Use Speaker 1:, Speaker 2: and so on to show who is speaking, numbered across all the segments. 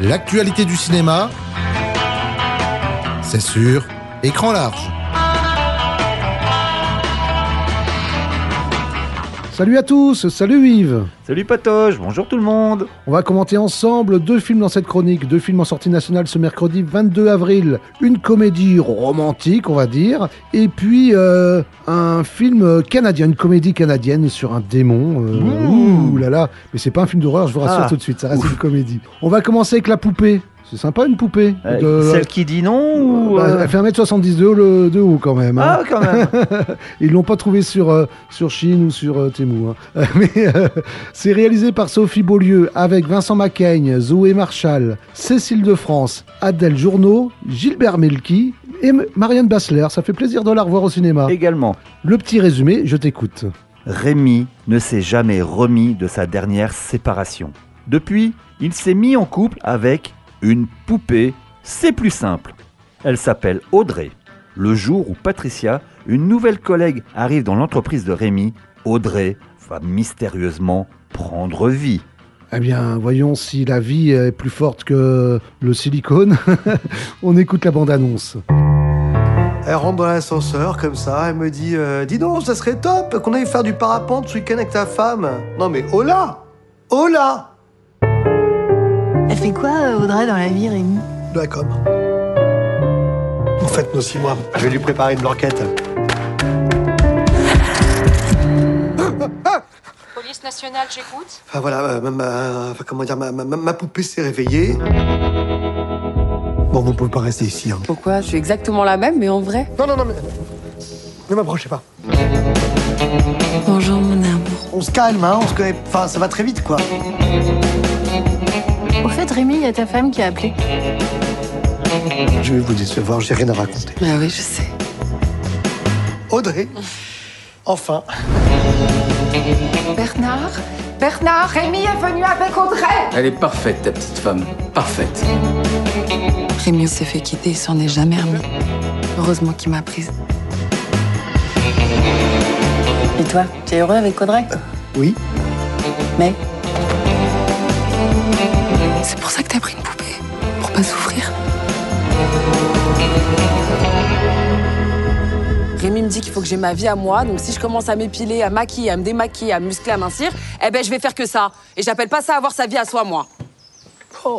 Speaker 1: L'actualité du cinéma, c'est sur Écran large.
Speaker 2: Salut à tous, salut Yves.
Speaker 3: Salut Patoche, bonjour tout le monde.
Speaker 2: On va commenter ensemble 2 films dans cette chronique, 2 films en sortie nationale ce mercredi 22 avril. Une comédie romantique, on va dire, et puis un film canadien, une comédie canadienne sur un démon. Ouh là là, mais c'est pas un film d'horreur, je vous rassure tout de suite, ça reste une comédie. On va commencer avec La Poupée. C'est sympa une poupée.
Speaker 3: Celle qui dit non ou
Speaker 2: Elle fait 1m70 de haut quand même. Hein.
Speaker 3: Ah quand même.
Speaker 2: Ils l'ont pas trouvé sur Chine ou sur Temu. Hein. Mais c'est réalisé par Sophie Beaulieu avec Vincent Macaigne, Zoé Marshall, Cécile de France, Adèle Journeau, Gilbert Melki et Marianne Bassler. Ça fait plaisir de la revoir au cinéma.
Speaker 3: Également.
Speaker 2: Le petit résumé, je t'écoute.
Speaker 3: Rémi ne s'est jamais remis de sa dernière séparation. Depuis, il s'est mis en couple avec une poupée, c'est plus simple. Elle s'appelle Audrey. Le jour où Patricia, une nouvelle collègue, arrive dans l'entreprise de Rémi, Audrey va mystérieusement prendre vie.
Speaker 2: Eh bien, voyons si la vie est plus forte que le silicone. On écoute la bande-annonce.
Speaker 4: Elle rentre dans l'ascenseur comme ça, elle me dit dis donc, ça serait top qu'on aille faire du parapente ce week-end avec ta femme. Non mais hola, hola.
Speaker 5: Elle fait quoi, Audrey, dans la vie, Rémi?
Speaker 4: De la com. En fait, nos 6 mois, je vais lui préparer une blanquette.
Speaker 6: Police nationale, j'écoute.
Speaker 4: Enfin voilà, ma poupée s'est réveillée. Bon, vous pouvez pas rester ici. Hein.
Speaker 5: Pourquoi? Je suis exactement la même, mais en vrai.
Speaker 4: Non, mais... Ne m'approchez pas.
Speaker 5: Bonjour, mon amour.
Speaker 4: On se calme, hein, on se connaît... Enfin, ça va très vite, quoi.
Speaker 6: Au fait, Rémi, il y a ta femme qui a appelé.
Speaker 4: Je vais vous décevoir, j'ai rien à raconter.
Speaker 5: Bah oui, je sais.
Speaker 4: Audrey, enfin.
Speaker 5: Bernard, Rémi est venu avec Audrey.
Speaker 7: Elle est parfaite, ta petite femme. Parfaite.
Speaker 5: Rémi s'est fait quitter, il s'en est jamais remis. Heureusement qu'il m'a prise. Et toi, tu es heureux avec Audrey?
Speaker 4: Oui.
Speaker 5: Mais c'est pour ça que t'as pris une poupée, pour pas souffrir. Rémi me dit qu'il faut que j'ai ma vie à moi, donc si je commence à m'épiler, à maquiller, à me démaquiller, à me muscler, à mincir, eh ben je vais faire que ça. Et j'appelle pas ça avoir sa vie à soi, moi.
Speaker 4: Oh.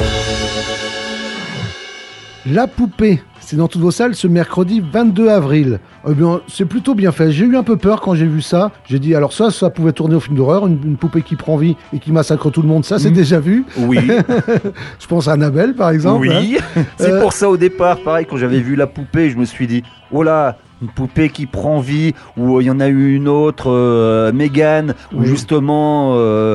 Speaker 2: La Poupée, c'est dans toutes vos salles ce mercredi 22 avril. Eh bien, c'est plutôt bien fait. J'ai eu un peu peur quand j'ai vu ça. J'ai dit, alors ça pouvait tourner au film d'horreur, une poupée qui prend vie et qui massacre tout le monde, ça c'est déjà vu.
Speaker 3: Oui.
Speaker 2: Je pense à Annabelle par exemple.
Speaker 3: Oui, hein. C'est pour ça au départ, pareil, quand j'avais vu la poupée, je me suis dit, oh là, une poupée qui prend vie, ou il y en a eu une autre, Mégane, où justement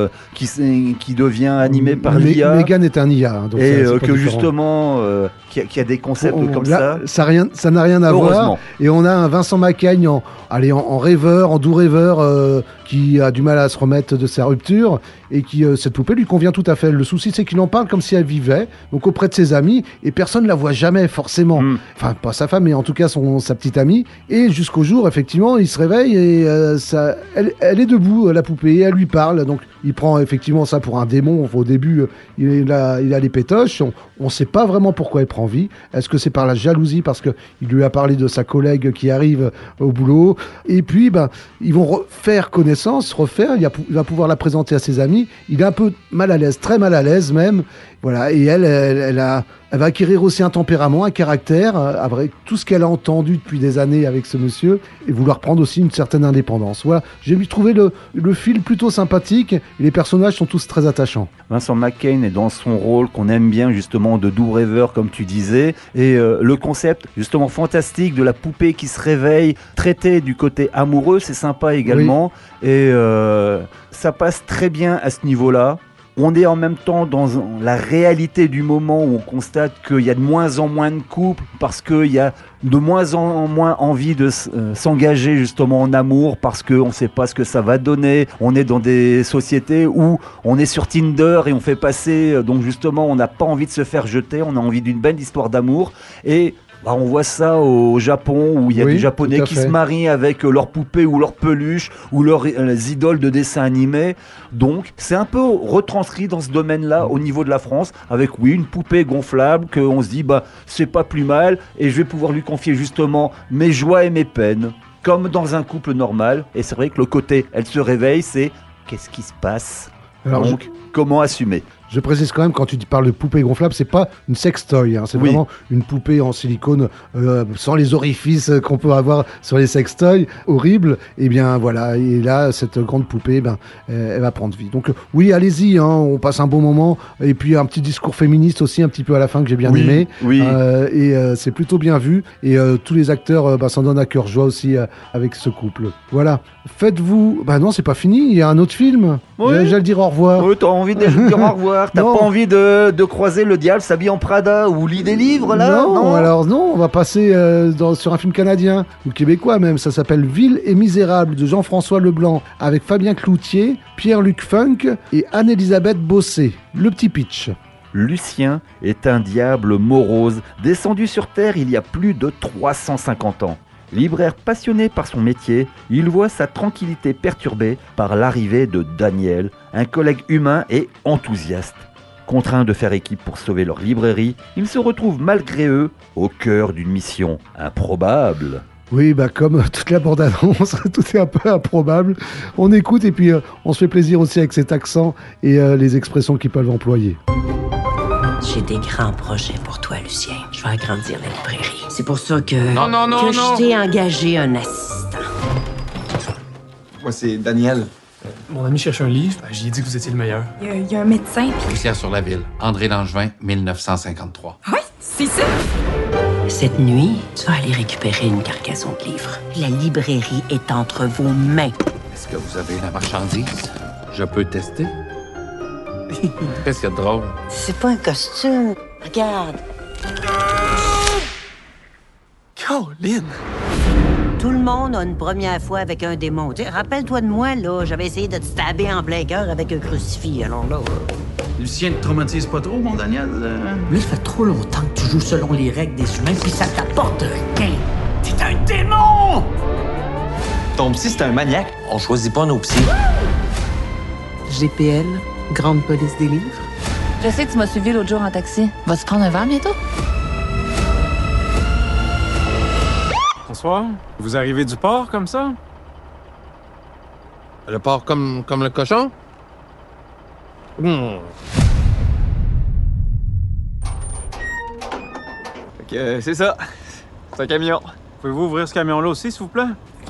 Speaker 3: qui devient animée par l'IA.
Speaker 2: Mégane est un IA. Hein, donc
Speaker 3: et
Speaker 2: c'est
Speaker 3: que justement, qui a des concepts comme
Speaker 2: là,
Speaker 3: ça.
Speaker 2: Ça n'a rien à voir. Et on a un Vincent Macaigne en rêveur, en doux rêveur, qui a du mal à se remettre de sa rupture, et qui cette poupée lui convient tout à fait. Le souci, c'est qu'il en parle comme si elle vivait, donc auprès de ses amis, et personne ne la voit jamais, forcément. Enfin, pas sa femme, mais en tout cas sa petite amie. Et jusqu'au jour, effectivement, il se réveille et elle est debout, la poupée, et elle lui parle. Donc, il prend effectivement ça pour un démon. Au début, il a les pétoches. On ne sait pas vraiment pourquoi elle prend vie. Est-ce que c'est par la jalousie, parce qu'il lui a parlé de sa collègue qui arrive au boulot. Et puis, ils vont faire connaissance, il va pouvoir la présenter à ses amis. Il est un peu mal à l'aise, très mal à l'aise même. Voilà, et elle va acquérir aussi un tempérament, un caractère, avec tout ce qu'elle a entendu depuis des années avec ce monsieur, et vouloir prendre aussi une certaine indépendance. Voilà, j'ai trouvé le film plutôt sympathique, et les personnages sont tous très attachants.
Speaker 3: Vincent Macaigne est dans son rôle qu'on aime bien, justement, de doux rêveur, comme tu disais, et le concept, justement, fantastique de la poupée qui se réveille, traité du côté amoureux, c'est sympa également, et ça passe très bien à ce niveau-là. On est en même temps dans la réalité du moment où on constate qu'il y a de moins en moins de couples parce qu'il y a de moins en moins envie de s'engager justement en amour parce qu'on ne sait pas ce que ça va donner. On est dans des sociétés où on est sur Tinder et on fait passer, donc justement on n'a pas envie de se faire jeter, on a envie d'une belle histoire d'amour et Bah, on voit ça au Japon où il y a des Japonais qui se marient avec leurs poupées ou leurs peluches ou leurs idoles de dessins animés. Donc c'est un peu retranscrit dans ce domaine-là au niveau de la France avec une poupée gonflable qu'on se dit c'est pas plus mal et je vais pouvoir lui confier justement mes joies et mes peines comme dans un couple normal. Et c'est vrai que le côté elle se réveille, c'est qu'est-ce qui se passe? Alors, donc comment assumer?
Speaker 2: Je précise quand même, quand tu parles de poupée gonflable, c'est pas une sextoy, c'est vraiment une poupée en silicone sans les orifices qu'on peut avoir sur les sextoys, horrible. Et bien voilà, et là, cette grande poupée, elle va prendre vie. Donc oui, allez-y, on passe un bon moment. Et puis un petit discours féministe aussi, un petit peu à la fin que j'ai bien aimé. Et c'est plutôt bien vu. Et tous les acteurs s'en donnent à cœur joie aussi avec ce couple. Voilà. Faites-vous... non, c'est pas fini, il y a un autre film. J'allais dire au revoir.
Speaker 3: Oui, t'as envie de dire au revoir. T'as pas envie de croiser le diable s'habille en Prada ou lit des livres là?
Speaker 2: Non, alors non, on va passer sur un film canadien ou québécois même. Ça s'appelle Vil et Misérable de Jean-François Leblanc avec Fabien Cloutier, Pierre-Luc Funk et Anne-Elisabeth Bossé. Le petit pitch.
Speaker 3: Lucien est un diable morose descendu sur Terre il y a plus de 350 ans. Libraire passionné par son métier, il voit sa tranquillité perturbée par l'arrivée de Daniel, un collègue humain et enthousiaste. Contraints de faire équipe pour sauver leur librairie, ils se retrouvent malgré eux au cœur d'une mission improbable.
Speaker 2: Oui, comme toute la bande-annonce, tout est un peu improbable. On écoute et puis on se fait plaisir aussi avec cet accent et les expressions qu'ils peuvent employer.
Speaker 8: J'ai des grands projets pour toi, Lucien. Je vais agrandir la librairie. C'est pour ça que...
Speaker 7: Non.
Speaker 8: je t'ai engagé un assistant.
Speaker 9: Moi, c'est Daniel.
Speaker 10: Mon ami cherche un livre. J'ai dit que vous étiez le meilleur.
Speaker 6: Il y a un médecin, puis...
Speaker 7: Poussière sur la ville. André Langevin, 1953.
Speaker 6: Oui, c'est ça!
Speaker 8: Cette nuit, tu vas aller récupérer une cargaison de livres. La librairie est entre vos mains.
Speaker 7: Est-ce que vous avez la marchandise? Je peux tester? Qu'est-ce qu'il y a de drôle?
Speaker 8: C'est pas un costume. Regarde.
Speaker 10: Colin!
Speaker 8: Tout le monde a une première fois avec un démon. Rappelle-toi de moi, là. J'avais essayé de te stabber en plein cœur avec un crucifix. Alors là...
Speaker 11: Lucien ne te traumatise pas trop, mon Daniel?
Speaker 12: Lui, ça fait trop longtemps que tu joues selon les règles des humains, puis ça t'apporte rien. T'es un démon!
Speaker 9: Ton psy, c'est un maniaque. On choisit pas nos psys.
Speaker 13: GPL, Grande Police des Livres.
Speaker 14: Je sais que tu m'as suivi l'autre jour en taxi. Vas-tu prendre un verre bientôt?
Speaker 10: Bonsoir. Vous arrivez du port comme ça?
Speaker 9: Le porc comme le cochon? C'est ça. C'est un camion.
Speaker 10: Pouvez-vous ouvrir ce camion-là aussi, s'il vous plaît?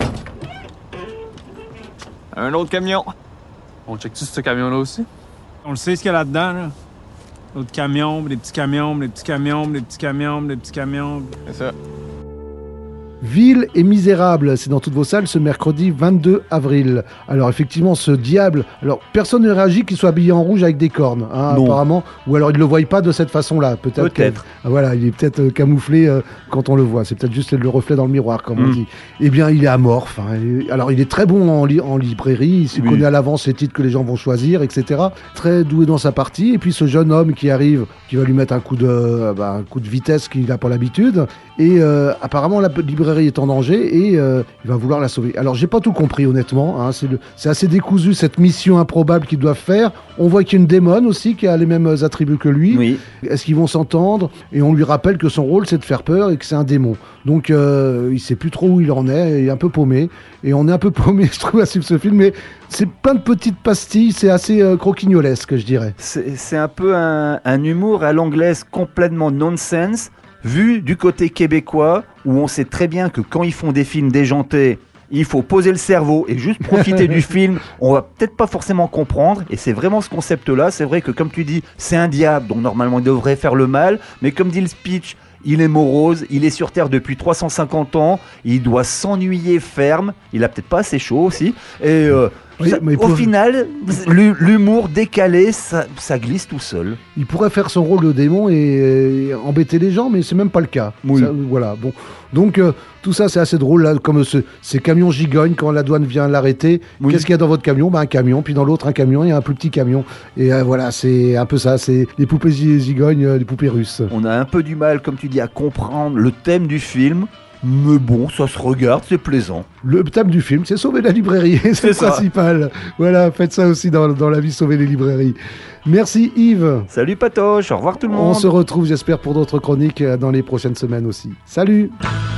Speaker 9: Un autre camion.
Speaker 10: On check-tu ce camion-là aussi? On le sait ce qu'il y a là-dedans, là. D'autres camions, des petits camions, des petits camions, des petits camions, des petits camions.
Speaker 9: C'est ça.
Speaker 2: Vil et Misérable, c'est dans toutes vos salles ce mercredi 22 avril. Alors effectivement, ce diable, alors personne ne réagit qu'il soit habillé en rouge avec des cornes, apparemment, ou alors ils ne le voient pas de cette façon-là. Peut-être. Voilà, il est peut-être camouflé quand on le voit. C'est peut-être juste le reflet dans le miroir, comme on dit. Eh bien, il est amorphe. Alors, il est très bon en librairie. Il se connaît à l'avance les titres que les gens vont choisir, etc. Très doué dans sa partie. Et puis, ce jeune homme qui arrive, qui va lui mettre un coup de vitesse qu'il n'a pas l'habitude. Et apparemment, la librairie est en danger et il va vouloir la sauver. Alors, j'ai pas tout compris, honnêtement. C'est assez décousu, cette mission improbable qu'ils doivent faire. On voit qu'il y a une démone aussi qui a les mêmes attributs que lui. Oui. Est-ce qu'ils vont s'entendre? Et on lui rappelle que son rôle, c'est de faire peur et que c'est un démon. Donc, il sait plus trop où il en est. Il est un peu paumé. Et on est un peu paumé, je trouve, à suivre ce film. Mais c'est plein de petites pastilles. C'est assez croquignolesque, je dirais.
Speaker 3: C'est un peu un humour à l'anglaise complètement nonsense, vu du côté québécois, où on sait très bien que quand ils font des films déjantés, il faut poser le cerveau et juste profiter du film. On va peut-être pas forcément comprendre, et c'est vraiment ce concept-là. C'est vrai que, comme tu dis, c'est un diable, donc normalement il devrait faire le mal, mais comme dit le speech, il est morose, il est sur Terre depuis 350 ans, il doit s'ennuyer ferme, il a peut-être pas assez chaud aussi, et
Speaker 2: Oui,
Speaker 3: Au final, l'humour décalé, ça glisse tout seul.
Speaker 2: Il pourrait faire son rôle de démon et embêter les gens, mais c'est même pas le cas.
Speaker 3: Oui.
Speaker 2: Ça, voilà. Bon. Donc, tout ça, c'est assez drôle, là, comme ces camions gigognent quand la douane vient l'arrêter.
Speaker 3: Oui.
Speaker 2: Qu'est-ce qu'il y a dans votre camion? Un camion, puis dans l'autre, un camion, il y a un plus petit camion. Et voilà, c'est un peu ça, c'est les poupées gigognes, les poupées russes.
Speaker 3: On a un peu du mal, comme tu dis, à comprendre le thème du film. Mais bon, ça se regarde, c'est plaisant.
Speaker 2: Le thème du film, c'est sauver la librairie, c'est le principal. Voilà, faites ça aussi dans la vie, sauver les librairies. Merci Yves.
Speaker 3: Salut Patoche, au revoir tout le monde.
Speaker 2: On se retrouve, j'espère, pour d'autres chroniques dans les prochaines semaines aussi. Salut.